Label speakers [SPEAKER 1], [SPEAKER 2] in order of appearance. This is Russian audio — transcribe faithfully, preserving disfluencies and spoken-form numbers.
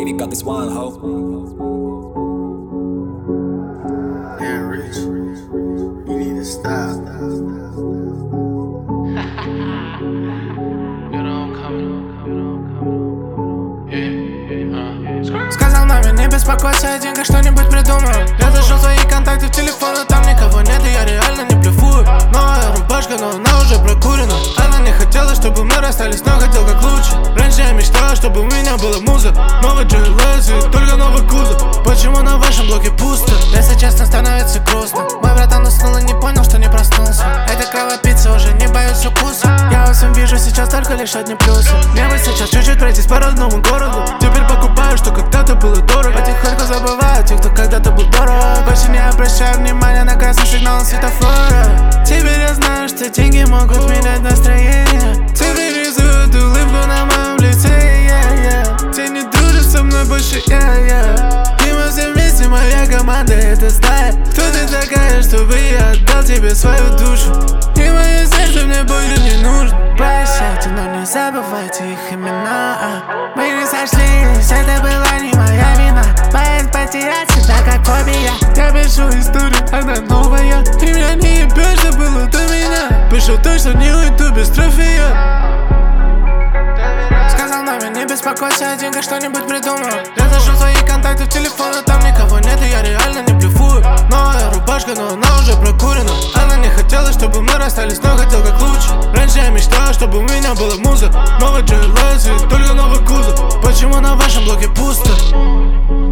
[SPEAKER 1] baby got this one hoe.
[SPEAKER 2] Damn, Rich, you need to stop.
[SPEAKER 3] Сказал маме, не беспокойся, я деньгах что-нибудь придумаю. Я зашел в свои контакты в телефон, а там никого нет, и я реально не блефую. Новая рубашка, но она уже прокурена. Она не хотела, чтобы мы расстались, но хотел как лучше. Раньше я мечтала, чтобы у меня была муза. Новый джи эл эс и только новый кузов. Почему на вашем блоке пусто? Если честно, становится грустно. Мой братан уснул и не понял, что не проснулся. Эта кровопийца уже не боюсь укуса. Я во всем вижу сейчас только лишь одни плюсы. Мне бы сейчас чуть-чуть пройтись по родному городу. Теперь покупаю, что когда-то было дорого. Потихоньку забываю тех, кто когда-то был дорог. Больше не обращаю внимания на красный сигнал светофора. Теперь я знаю, что деньги могут менять настроение. Теперь рисуют улыбку на моем лице, yeah, yeah. Те не дружат со мной больше, yeah, yeah. И мы все вместе, моя команда, это стая. Кто ты такая, чтобы я отдал тебе свою душу? И мое сердце мне больше не нужно. Прощайте, но не забывайте их имена. Мы не сошлись, это была не моя вина. Боясь потерять себя, как фобия. Я пишу историю, она новая. И меня не ебешь, что было до меня. Пишу то, что не уйду без трофея. Сказал маме, не беспокойся, я деньгах что-нибудь придумаю. Я зашел в свои контакты в телефон, а там никого нет, и я реально не блефую. Новая рубашка, но она уже прокурена. Она не хотела, чтобы мы расстались, но хотел как лучше. Раньше я мечтала, чтобы у меня была муза. Новый джи эл эс и только новый кузов. Почему на вашем блоке пусто?